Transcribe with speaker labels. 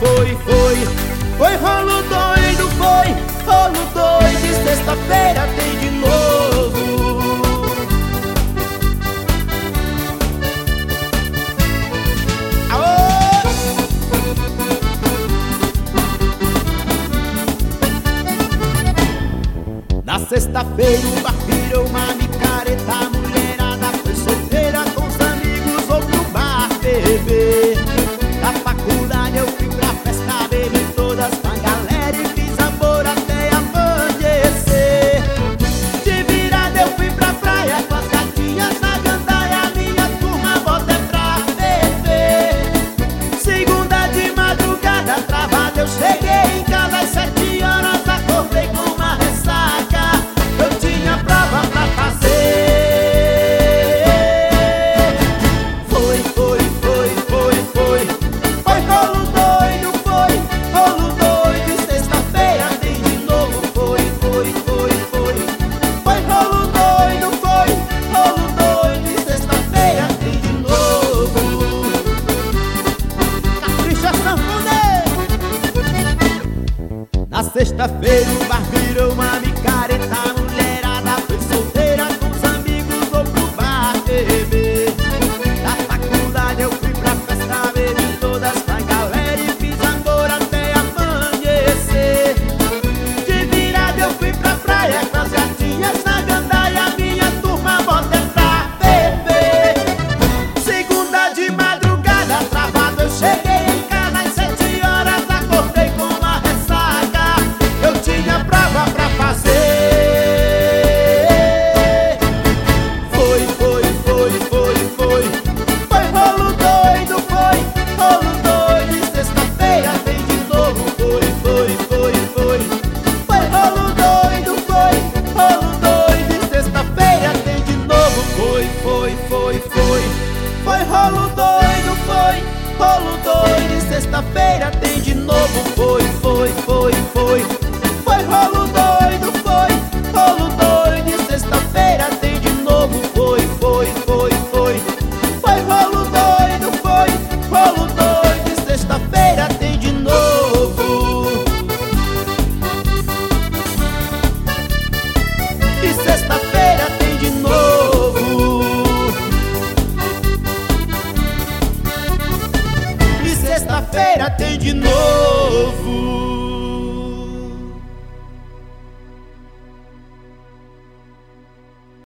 Speaker 1: Foi rolo doido, foi rolo doido. E sexta-feira tem de novo. Aô! Na sexta-feira o bar virou uma micareta. A mulherada foi solteira com os amigos ou pro bar beber. Da faculdade eu fui pra festa, bebi todas com a galera e fiz amor até amanhecer. De virada eu fui pra praia com as gatinhas na gandaia. Minha turma bota é pra beber. Segunda de madrugada travada eu cheguei em casa às 7 horas. Acordei com uma ressaca, eu tinha prova pra fazer. Foi rolo doido, foi rolo doido. E sexta-feira tem de novo. Foi rolo doido, foi rolo doido. E sexta-feira tem de novo. Capricha sanfoneiro. Na sexta-feira